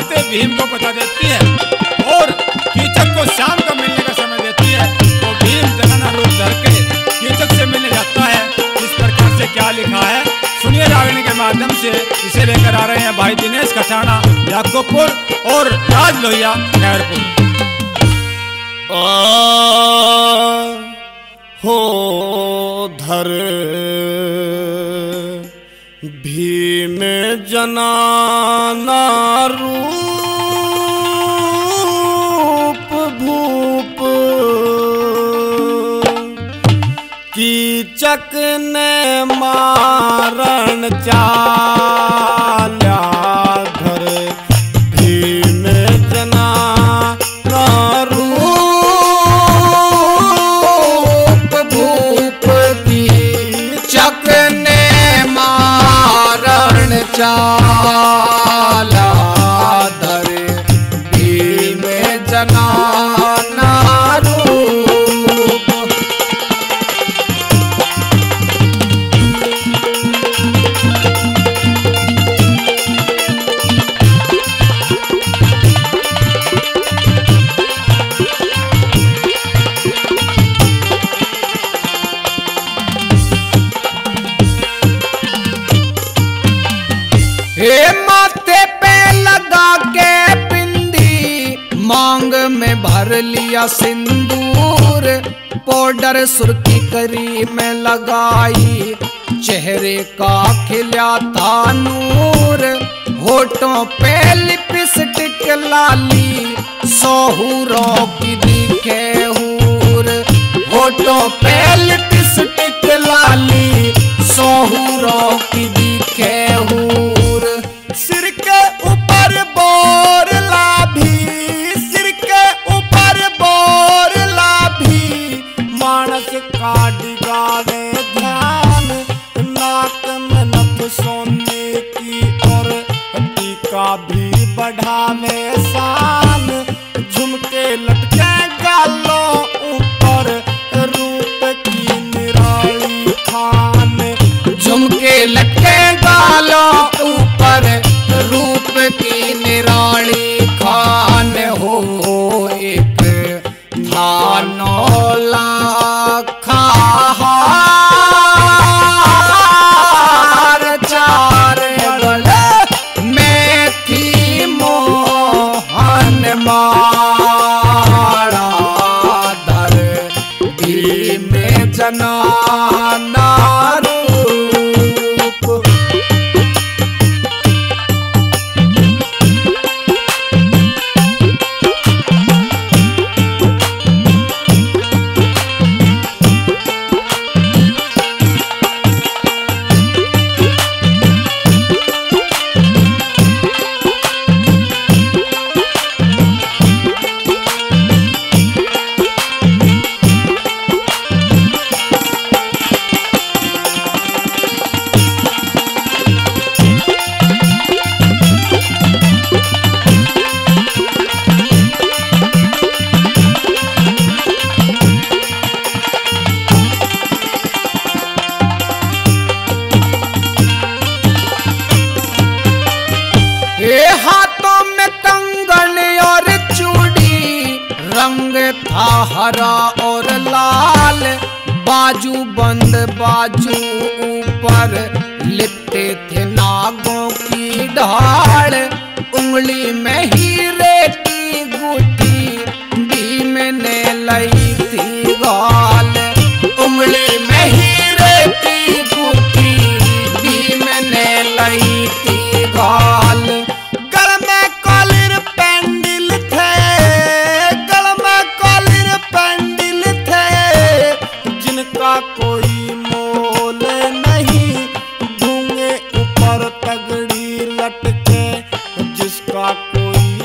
बातें भीम को बता देती है और कीचक को शाम का मिलने का समय देती है। तो भीम जनाना रूप धर के कीचक से मिलने जाता है। इस प्रकार से क्या लिखा है सुनिए रागिणी के माध्यम से। इसे लेकर आ रहे हैं भाई दिनेश कठाना याकोपुर और राज लोहिया खैरपुर। हो धर भीम जनाना रूप भूप कीचक ने मारण चाल्या धर भीम जनाना रूप भूप कीचक ने मारण चाला धर भीम जनाना रूप। हे माथे पे लगा के पिंडी मांग में भर लिया सिंदूर पाउडर सुर्खी करी में लगाई चेहरे का खिला था नूर होठों पे लिपस्टिक लाली सोहूरों की दिखे हूर होठों पे लिपस्टिक लाली सोहूरों की दिखे हूर सिर के ऊपर बोर लाभी सिर के ऊपर बोर लाभी मानस का डिगावे ध्यान नाक में नथ सोने की और टीका भी बढ़ावे शान झुमके लटके गालों ऊपर रूप की निराली खान झुमके लटके गालों ऊपर रूप की निराली खान हो एक धानोला खाहार चार गले में थी मोहन मारा धर भीम जनाना हाथों में कंगन और चूड़ी रंग था हरा और लाल बाजू बंद बाजू ऊपर लिपटे थे नागों की ढाल उंगली में हीरे की गुठी भीम ने लाई थी गाल उंगली में हीरे की गुठी भीम ने लाई थी गाल कोई मोल नहीं धुएं ऊपर तगड़ी लटके जिसका कोई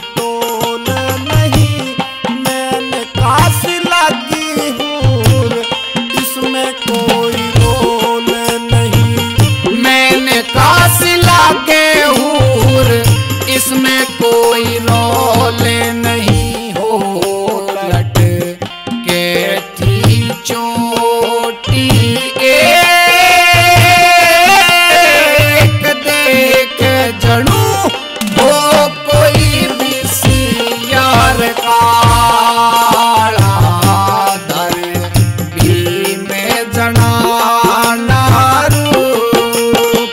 काला धर भीम जनाना रूप।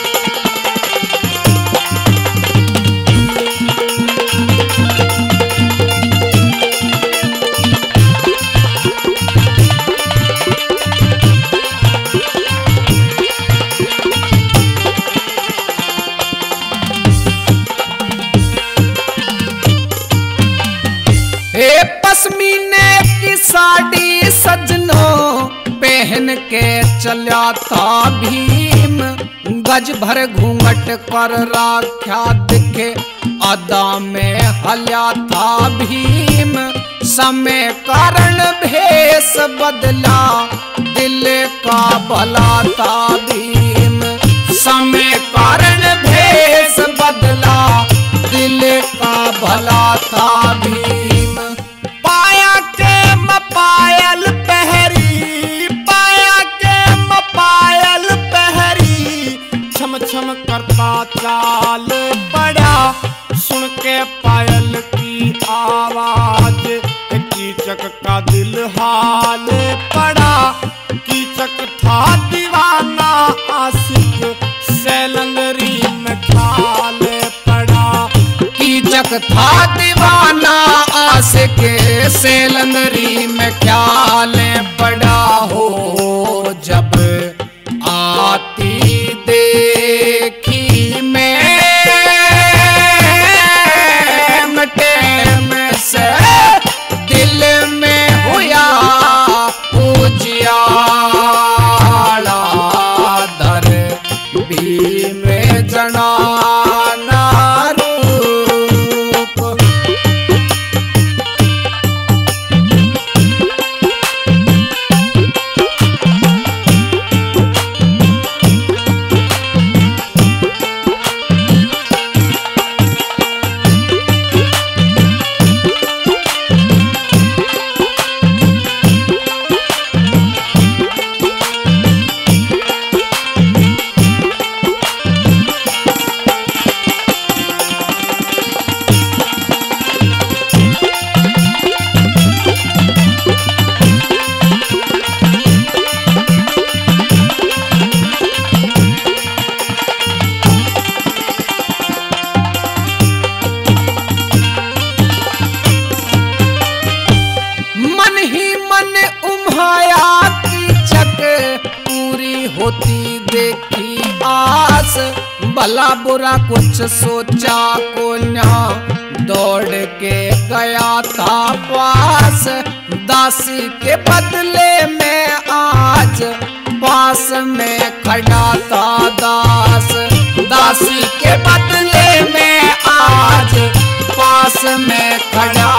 हे पश्मीने की साड़ी सजनों पहन के चला था भीम, गज भर घूंघट कर राख्या दिखे अदा में हल्या था भीम। समय कारण भेष बदला दिल का भला था भीम, समय कारण भेष बदला दिल का भला था भीम। पाया के पायल पहरी, पाया के पायल पहरी, छम छम करता चाल पड़ा, सुन के पायल की आवाज कीचक का दिल हाल पड़ा। कीचक था दीवाना आशिक सैलंगरी में ख्याल पड़ा। कीचक था दीवाना आशिक सैलंगरी में ख्याल पड़ा हो। जब आती देखी मैं टेम से दिल में हुआ उजियाला धर भीम जनाना रूप। होती देखी आस, भला बुरा कुछ सोचा को ना, दौड़ के गया था पास। दासी के बदले में आज पास में खड़ा था दास, दासी के बदले में आज पास में खड़ा